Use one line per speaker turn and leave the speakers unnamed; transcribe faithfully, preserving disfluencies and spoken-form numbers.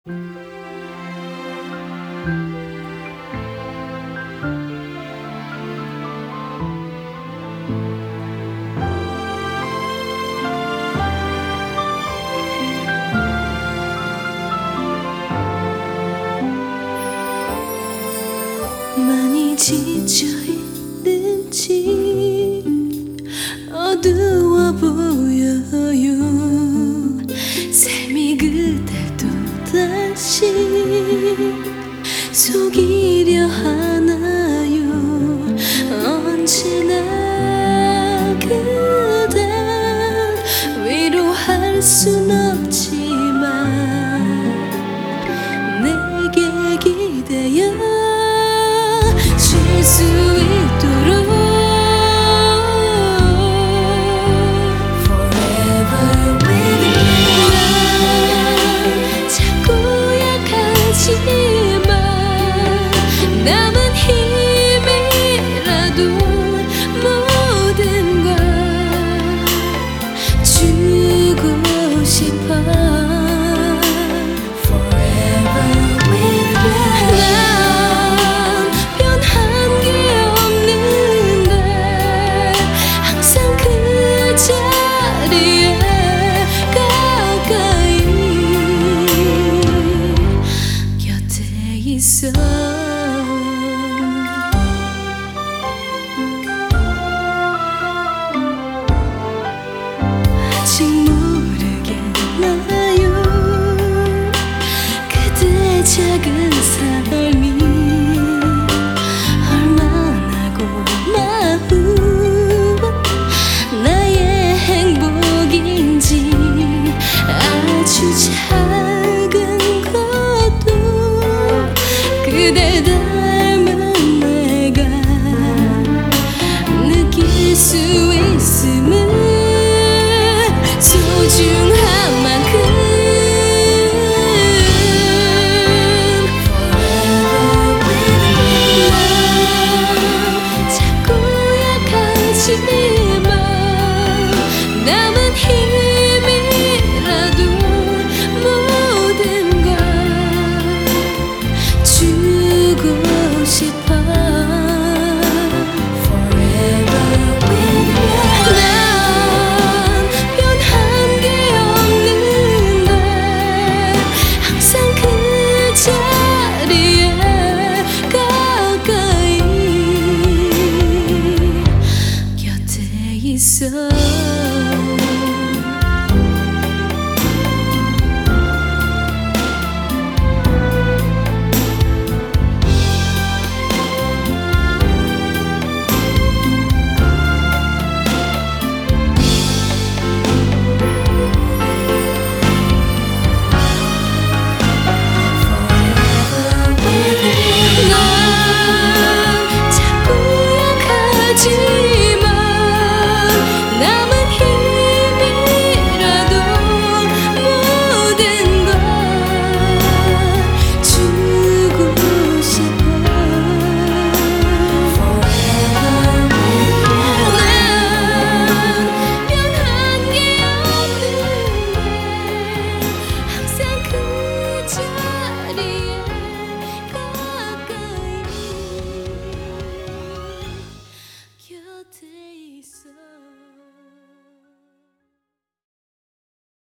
많이 지쳐있는지 어두워 보여요. 삶이 그댈 또다시 속이려 하나요. 언제나 그댈 위로할 순 없지만 내게 기대어 쉴 수 있도록 Forever with you. 난 자꾸 약하지만 남은 힘이라도 모든 걸 주고 싶어. 있어. 아직 모르겠나요. 그대의 작은 삶이 얼마나 고마운 나의 행복인지. 아주 작은 것도 그대